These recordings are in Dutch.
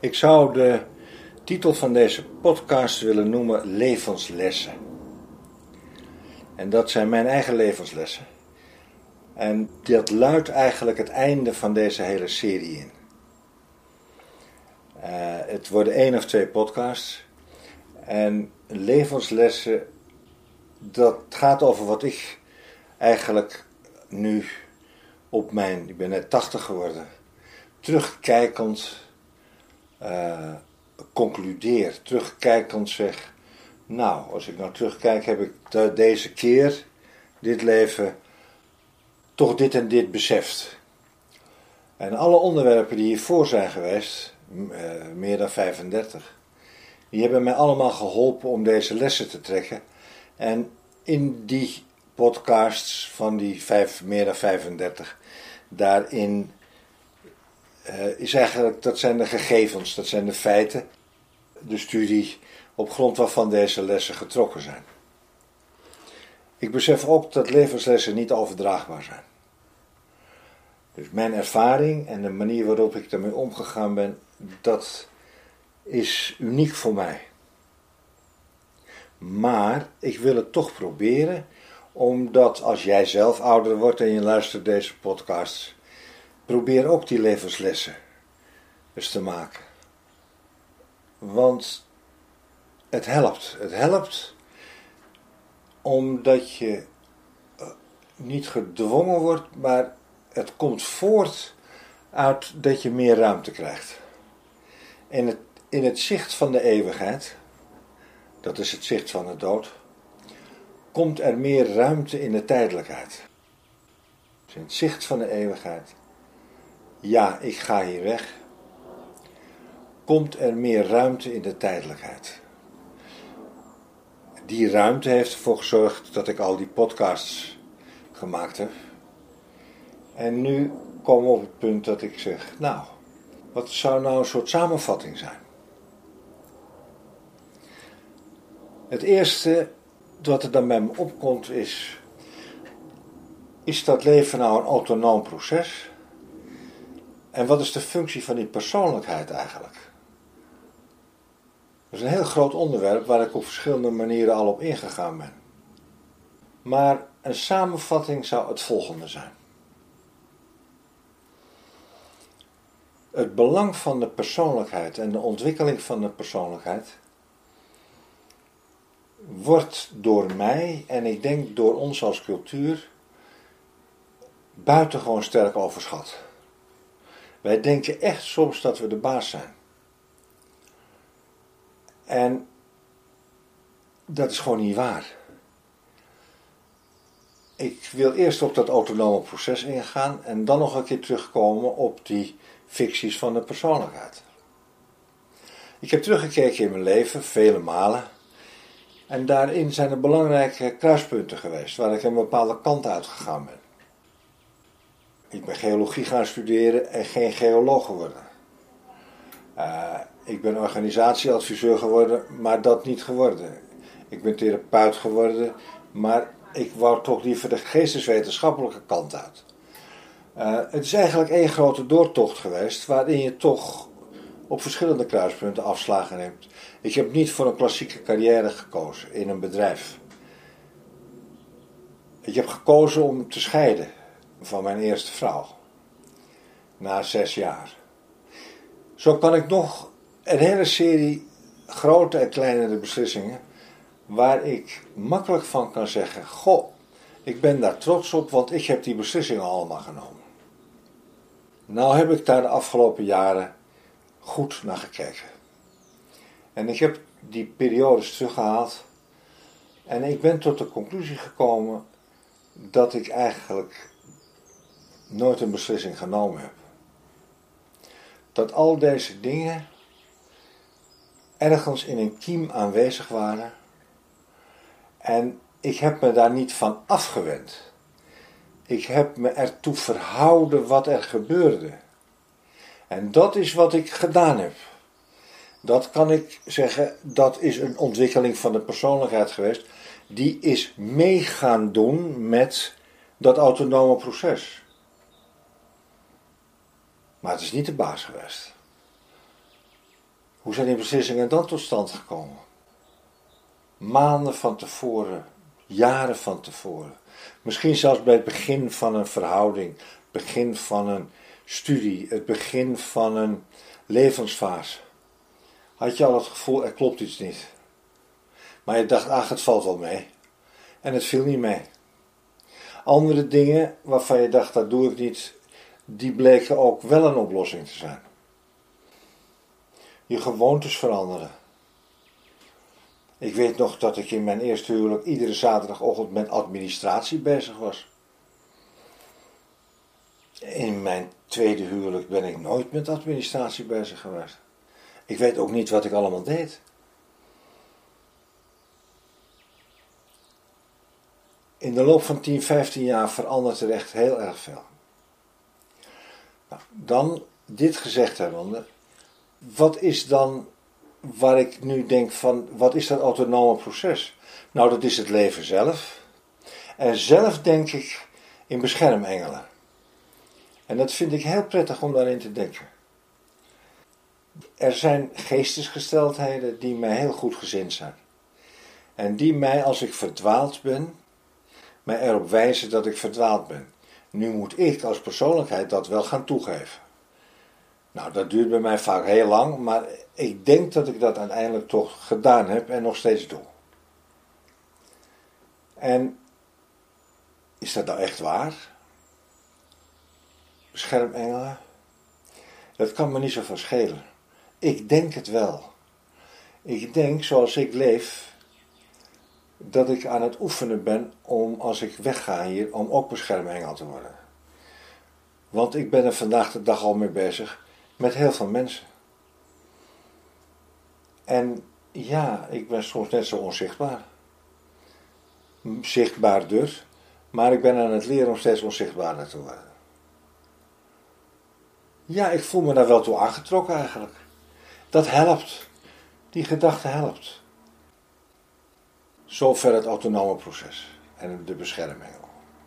Ik zou de titel van deze podcast willen noemen Levenslessen. En dat zijn mijn eigen levenslessen. En dat luidt eigenlijk het einde van deze hele serie in. Het worden 1 of 2 podcasts. En levenslessen, dat gaat over wat ik eigenlijk nu ik ben net 80 geworden, terugkijkend concludeer, terugkijkend zeg, nou, als ik nou terugkijk, heb ik deze keer, dit leven, toch dit en dit beseft. En alle onderwerpen die hiervoor zijn geweest, meer dan 35, die hebben mij allemaal geholpen om deze lessen te trekken. En in die podcasts van die meer dan 35, daarin is eigenlijk, dat zijn de gegevens, dat zijn de feiten, de studie op grond waarvan deze lessen getrokken zijn. Ik besef ook dat levenslessen niet overdraagbaar zijn. Dus mijn ervaring en de manier waarop ik daarmee omgegaan ben, dat is uniek voor mij. Maar ik wil het toch proberen, omdat als jij zelf ouder wordt en je luistert deze podcasts, probeer ook die levenslessen eens te maken. Want het helpt. Het helpt omdat je niet gedwongen wordt, maar het komt voort uit dat je meer ruimte krijgt. In het zicht van de eeuwigheid, dat is het zicht van de dood, komt er meer ruimte in de tijdelijkheid. Dus in het zicht van de eeuwigheid, ja, ik ga hier weg, komt er meer ruimte in de tijdelijkheid. Die ruimte heeft ervoor gezorgd dat ik al die podcasts gemaakt heb. En nu komen we op het punt dat ik zeg, nou, wat zou nou een soort samenvatting zijn? Het eerste wat er dan bij me opkomt is dat leven nou een autonoom proces? En wat is de functie van die persoonlijkheid eigenlijk? Dat is een heel groot onderwerp waar ik op verschillende manieren al op ingegaan ben. Maar een samenvatting zou het volgende zijn. Het belang van de persoonlijkheid en de ontwikkeling van de persoonlijkheid wordt door mij en ik denk door ons als cultuur buitengewoon sterk overschat. Wij denken echt soms dat we de baas zijn. En dat is gewoon niet waar. Ik wil eerst op dat autonome proces ingaan en dan nog een keer terugkomen op die ficties van de persoonlijkheid. Ik heb teruggekeken in mijn leven, vele malen. En daarin zijn er belangrijke kruispunten geweest, waar ik een bepaalde kant uitgegaan ben. Ik ben geologie gaan studeren en geen geoloog geworden. Ik ben organisatieadviseur geworden, maar dat niet geworden. Ik ben therapeut geworden, maar ik wou toch liever de geesteswetenschappelijke kant uit. Het is eigenlijk één grote doortocht geweest, waarin je toch op verschillende kruispunten afslagen neemt. Ik heb niet voor een klassieke carrière gekozen in een bedrijf. Ik heb gekozen om te scheiden van mijn eerste vrouw. Na 6 jaar. Zo kan ik nog een hele serie grote en kleinere beslissingen, waar ik makkelijk van kan zeggen, goh, ik ben daar trots op, want ik heb die beslissingen allemaal genomen. Nou heb ik daar de afgelopen jaren goed naar gekeken. En ik heb die periodes teruggehaald. En ik ben tot de conclusie gekomen dat ik eigenlijk nooit een beslissing genomen heb. Dat al deze dingen ergens in een kiem aanwezig waren. En ik heb me daar niet van afgewend. Ik heb me ertoe verhouden wat er gebeurde. En dat is wat ik gedaan heb. Dat kan ik zeggen, dat is een ontwikkeling van de persoonlijkheid geweest. Die is mee gaan doen met dat autonome proces. Maar het is niet de baas geweest. Hoe zijn die beslissingen dan tot stand gekomen? Maanden van tevoren, jaren van tevoren. Misschien zelfs bij het begin van een verhouding, het begin van een studie, het begin van een levensfase. Had je al het gevoel, er klopt iets niet. Maar je dacht, ach, het valt wel mee. En het viel niet mee. Andere dingen waarvan je dacht, dat doe ik niet, die bleken ook wel een oplossing te zijn. Je gewoontes veranderen. Ik weet nog dat ik in mijn eerste huwelijk iedere zaterdagochtend met administratie bezig was. In mijn tweede huwelijk ben ik nooit met administratie bezig geweest. Ik weet ook niet wat ik allemaal deed. In de loop van 10, 15 jaar verandert er echt heel erg veel. Nou, dan dit gezegd hebbende, wat is dan waar ik nu denk van, wat is dat autonome proces? Nou, dat is het leven zelf. En zelf denk ik in beschermengelen. En dat vind ik heel prettig om daarin te denken. Er zijn geestesgesteldheden die mij heel goed gezind zijn. En die mij, als ik verdwaald ben, mij erop wijzen dat ik verdwaald ben. Nu moet ik als persoonlijkheid dat wel gaan toegeven. Nou, dat duurt bij mij vaak heel lang, maar ik denk dat ik dat uiteindelijk toch gedaan heb en nog steeds doe. En is dat nou echt waar? Beschermengelen? Dat kan me niet zoveel schelen. Ik denk het wel. Ik denk, zoals ik leef, dat ik aan het oefenen ben om, als ik wegga hier, om ook beschermengel te worden. Want ik ben er vandaag de dag al mee bezig met heel veel mensen. En ja, ik ben soms net zo onzichtbaar. Zichtbaarder, maar ik ben aan het leren om steeds onzichtbaarder te worden. Ja, ik voel me daar wel toe aangetrokken eigenlijk. Dat helpt. Die gedachte helpt. Zover het autonome proces en de beschermengel.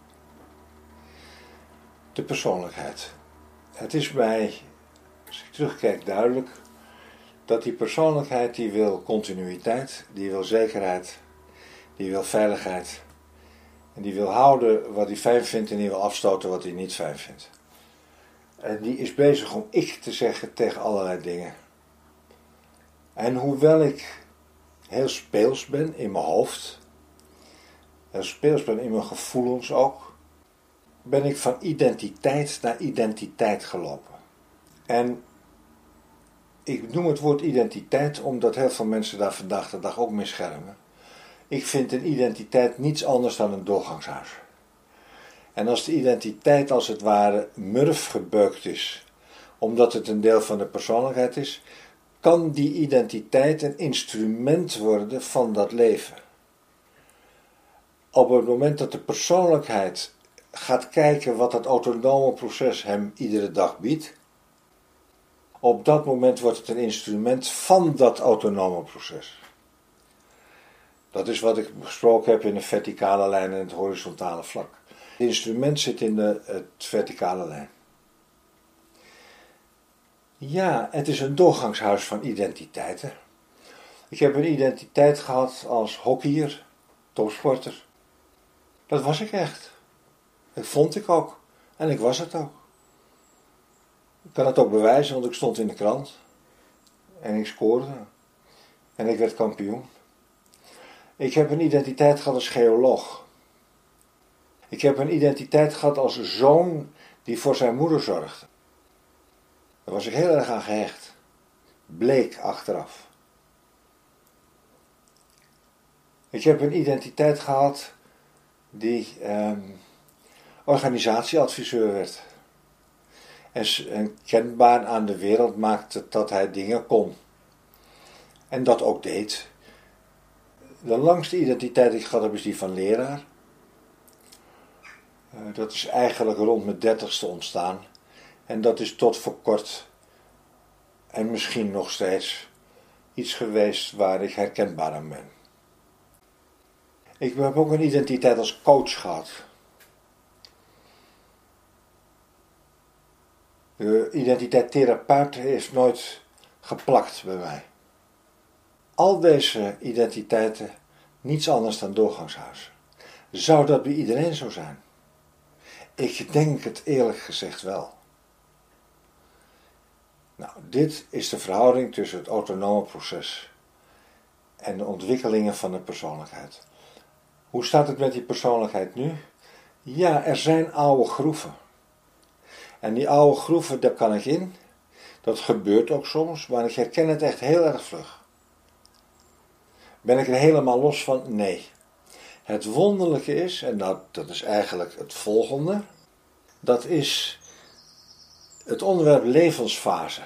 De persoonlijkheid. Het is mij, als ik terugkijk, duidelijk dat die persoonlijkheid die wil continuïteit, die wil zekerheid, die wil veiligheid en die wil houden wat hij fijn vindt en die wil afstoten wat hij niet fijn vindt. En die is bezig om ik te zeggen tegen allerlei dingen. En hoewel ik heel speels ben in mijn hoofd, heel speels ben in mijn gevoelens ook, ben ik van identiteit naar identiteit gelopen. En ik noem het woord identiteit omdat heel veel mensen daar vandaag de dag ook mee schermen. Ik vind een identiteit niets anders dan een doorgangshuis. En als de identiteit als het ware murf gebeukt is, omdat het een deel van de persoonlijkheid is, kan die identiteit een instrument worden van dat leven. Op het moment dat de persoonlijkheid gaat kijken wat het autonome proces hem iedere dag biedt, op dat moment wordt het een instrument van dat autonome proces. Dat is wat ik besproken heb in de verticale lijn en het horizontale vlak. Het instrument zit in het verticale lijn. Ja, het is een doorgangshuis van identiteiten. Ik heb een identiteit gehad als hockeyer, topsporter. Dat was ik echt. Dat vond ik ook. En ik was het ook. Ik kan het ook bewijzen, want ik stond in de krant. En ik scoorde. En ik werd kampioen. Ik heb een identiteit gehad als geoloog. Ik heb een identiteit gehad als zoon die voor zijn moeder zorgde. Daar was ik heel erg aan gehecht. Bleek achteraf. Ik heb een identiteit gehad die organisatieadviseur werd. En kenbaar aan de wereld maakte dat hij dingen kon. En dat ook deed. De langste identiteit die ik gehad heb is die van leraar. Dat is eigenlijk rond mijn 30ste ontstaan. En dat is tot voor kort, en misschien nog steeds, iets geweest waar ik herkenbaar aan ben. Ik heb ook een identiteit als coach gehad. De identiteit therapeut heeft nooit geplakt bij mij. Al deze identiteiten, niets anders dan doorgangshuizen. Zou dat bij iedereen zo zijn? Ik denk het eerlijk gezegd wel. Nou, dit is de verhouding tussen het autonome proces en de ontwikkelingen van de persoonlijkheid. Hoe staat het met die persoonlijkheid nu? Ja, er zijn oude groeven. En die oude groeven, daar kan ik in. Dat gebeurt ook soms, maar ik herken het echt heel erg vlug. Ben ik er helemaal los van? Nee. Het wonderlijke is, en dat is eigenlijk het volgende, dat is het onderwerp levensfase.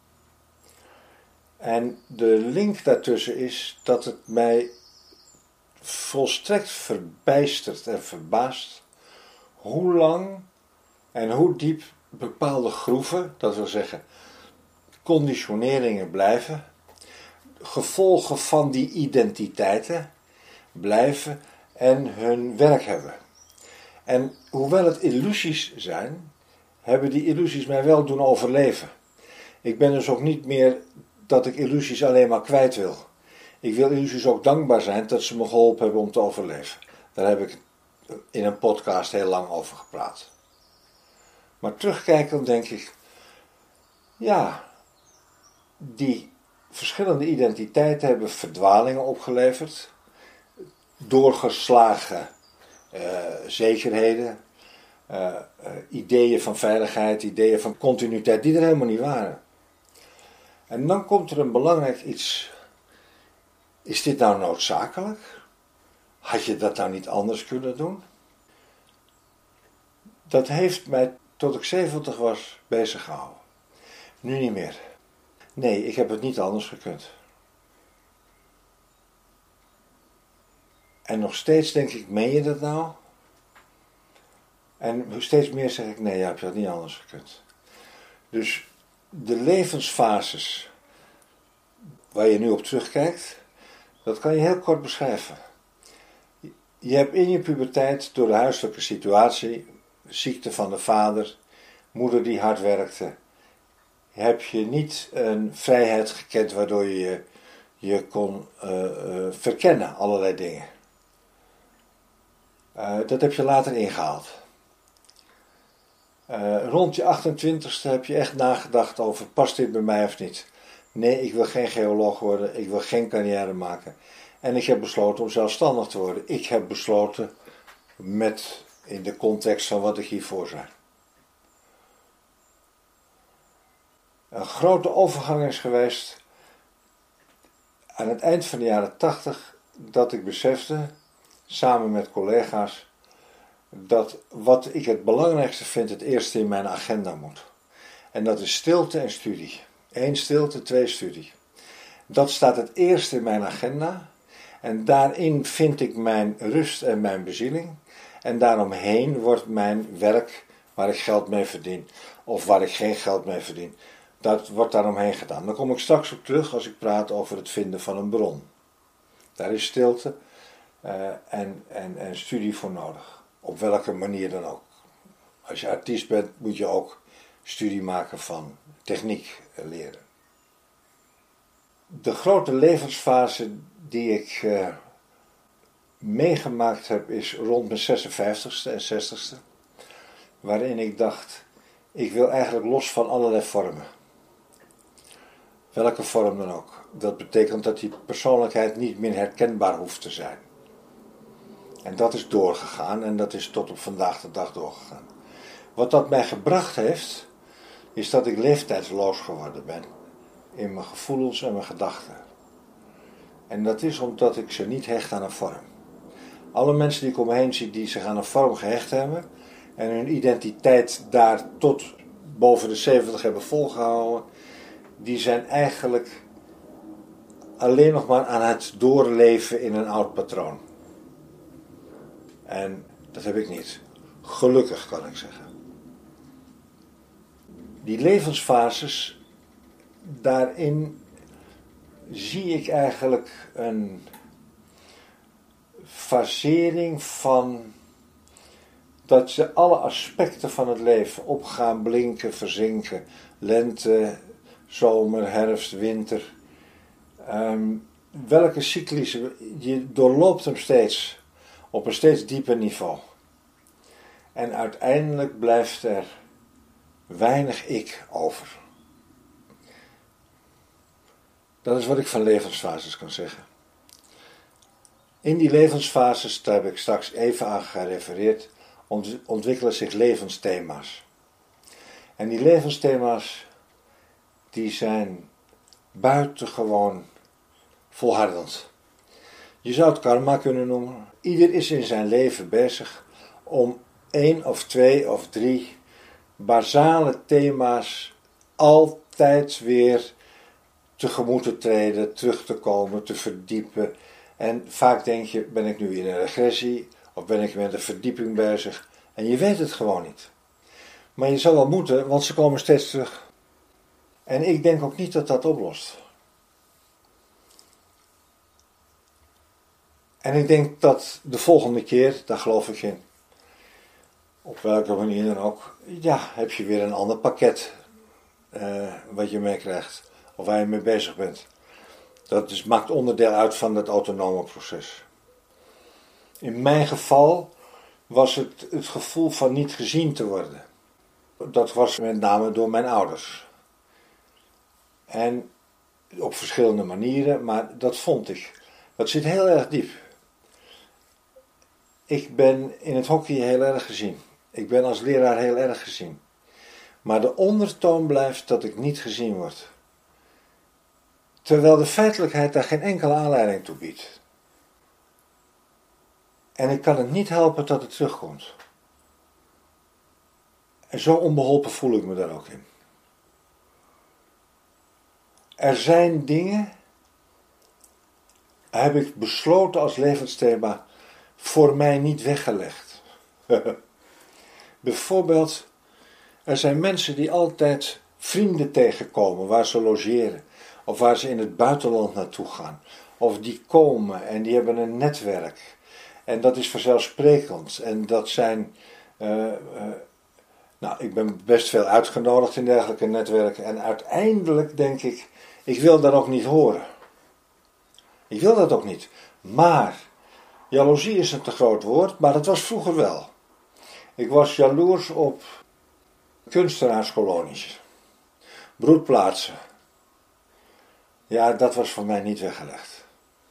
En de link daartussen is dat het mij volstrekt verbijstert en verbaast hoe lang en hoe diep bepaalde groeven, dat wil zeggen conditioneringen blijven, gevolgen van die identiteiten blijven en hun werk hebben. En hoewel het illusies zijn, hebben die illusies mij wel doen overleven. Ik ben dus ook niet meer dat ik illusies alleen maar kwijt wil. Ik wil illusies ook dankbaar zijn dat ze me geholpen hebben om te overleven. Daar heb ik in een podcast heel lang over gepraat. Maar terugkijkend denk ik, ja, die verschillende identiteiten hebben verdwalingen opgeleverd, doorgeslagen zekerheden, ideeën van veiligheid, ideeën van continuïteit, die er helemaal niet waren. En dan komt er een belangrijk iets. Is dit nou noodzakelijk? Had je dat nou niet anders kunnen doen? Dat heeft mij tot ik 70 was bezig gehouden. Nu niet meer. Nee, ik heb het niet anders gekund. En nog steeds denk ik, meen je dat nou? En steeds meer zeg ik, nee, je hebt dat niet anders gekund. Dus de levensfases waar je nu op terugkijkt, dat kan je heel kort beschrijven. Je hebt in je puberteit door de huiselijke situatie, ziekte van de vader, moeder die hard werkte, heb je niet een vrijheid gekend waardoor je kon verkennen, allerlei dingen. Dat heb je later ingehaald. Rond je 28ste heb je echt nagedacht over, past dit bij mij of niet? Nee, ik wil geen geoloog worden, ik wil geen carrière maken. En ik heb besloten om zelfstandig te worden. Ik heb besloten in de context van wat ik hiervoor zei. Een grote overgang is geweest aan het eind van de jaren 80 dat ik besefte, samen met collega's, dat wat ik het belangrijkste vind het eerste in mijn agenda moet. En dat is stilte en studie. 1 stilte, 2 studie. Dat staat het eerste in mijn agenda. En daarin vind ik mijn rust en mijn bezieling. En daaromheen wordt mijn werk waar ik geld mee verdien. Of waar ik geen geld mee verdien. Dat wordt daaromheen gedaan. Daar kom ik straks op terug als ik praat over het vinden van een bron. Daar is stilte en studie voor nodig. Op welke manier dan ook. Als je artiest bent moet je ook studie maken van techniek leren. De grote levensfase die ik meegemaakt heb is rond mijn 56ste en 60ste. Waarin ik dacht, ik wil eigenlijk los van allerlei vormen. Welke vorm dan ook. Dat betekent dat die persoonlijkheid niet meer herkenbaar hoeft te zijn. En dat is doorgegaan en dat is tot op vandaag de dag doorgegaan. Wat dat mij gebracht heeft, is dat ik leeftijdsloos geworden ben. In mijn gevoelens en mijn gedachten. En dat is omdat ik ze niet hecht aan een vorm. Alle mensen die ik om me heen zie die zich aan een vorm gehecht hebben en hun identiteit daar tot boven de 70 hebben volgehouden, die zijn eigenlijk alleen nog maar aan het doorleven in een oud patroon. En dat heb ik niet. Gelukkig kan ik zeggen. Die levensfases, daarin zie ik eigenlijk een fasering van dat ze alle aspecten van het leven opgaan, blinken, verzinken. Lente, zomer, herfst, winter. Welke cyclus, je doorloopt hem steeds op een steeds dieper niveau. En uiteindelijk blijft er weinig ik over. Dat is wat ik van levensfases kan zeggen. In die levensfases, daar heb ik straks even aan gerefereerd, ontwikkelen zich levensthema's. En die levensthema's, die zijn buitengewoon volhardend. Je zou het karma kunnen noemen. Ieder is in zijn leven bezig om 1 of 2 of 3 basale thema's altijd weer tegemoet te treden, terug te komen, te verdiepen. En vaak denk je, ben ik nu in een regressie of ben ik met een verdieping bezig? En je weet het gewoon niet. Maar je zal wel moeten, want ze komen steeds terug. En ik denk ook niet dat dat oplost. En ik denk dat de volgende keer, daar geloof ik in, op welke manier dan ook, ja, heb je weer een ander pakket wat je meekrijgt. Of waar je mee bezig bent. Dat maakt onderdeel uit van het autonome proces. In mijn geval was het gevoel van niet gezien te worden. Dat was met name door mijn ouders. En op verschillende manieren, maar dat vond ik. Dat zit heel erg diep. Ik ben in het hockey heel erg gezien. Ik ben als leraar heel erg gezien. Maar de ondertoon blijft dat ik niet gezien word. Terwijl de feitelijkheid daar geen enkele aanleiding toe biedt. En ik kan het niet helpen dat het terugkomt. En zo onbeholpen voel ik me daar ook in. Er zijn dingen, heb ik besloten als levensthema, voor mij niet weggelegd. Bijvoorbeeld, er zijn mensen die altijd vrienden tegenkomen waar ze logeren. Of waar ze in het buitenland naartoe gaan. Of die komen en die hebben een netwerk. En dat is vanzelfsprekend. En dat zijn... ik ben best veel uitgenodigd in dergelijke netwerken. En uiteindelijk denk ik wil dat ook niet horen. Ik wil dat ook niet. Maar, jaloezie is een te groot woord, maar dat was vroeger wel. Ik was jaloers op kunstenaarskolonies. Broedplaatsen. Ja, dat was voor mij niet weggelegd.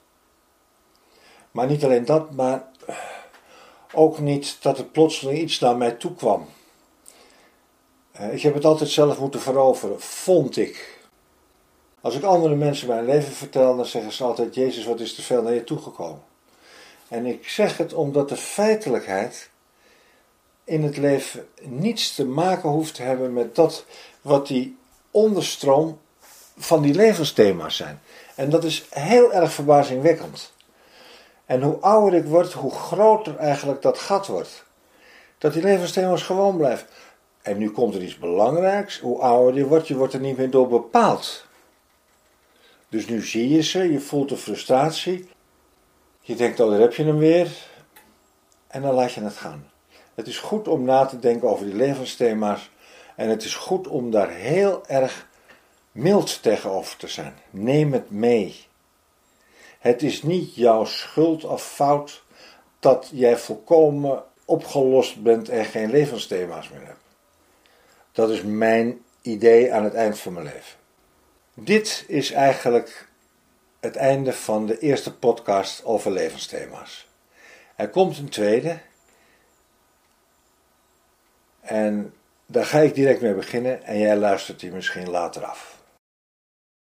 Maar niet alleen dat, maar ook niet dat er plotseling iets naar mij toe kwam. Ik heb het altijd zelf moeten veroveren, vond ik. Als ik andere mensen mijn leven vertel, dan zeggen ze altijd, Jezus, wat is te veel naar je toegekomen. En ik zeg het omdat de feitelijkheid in het leven niets te maken hoeft te hebben met dat wat die onderstroom van die levensthema's zijn. En dat is heel erg verbazingwekkend. En hoe ouder ik word, hoe groter eigenlijk dat gat wordt. Dat die levensthema's gewoon blijven. En nu komt er iets belangrijks. Hoe ouder je wordt er niet meer door bepaald. Dus nu zie je ze, je voelt de frustratie. Je denkt, oh, daar heb je hem weer. En dan laat je het gaan. Het is goed om na te denken over die levensthema's. En het is goed om daar heel erg mild tegenover te zijn. Neem het mee. Het is niet jouw schuld of fout dat jij volkomen opgelost bent en geen levensthema's meer hebt. Dat is mijn idee aan het eind van mijn leven. Dit is eigenlijk het einde van de eerste podcast over levensthema's. Er komt een tweede. En daar ga ik direct mee beginnen en jij luistert die misschien later af.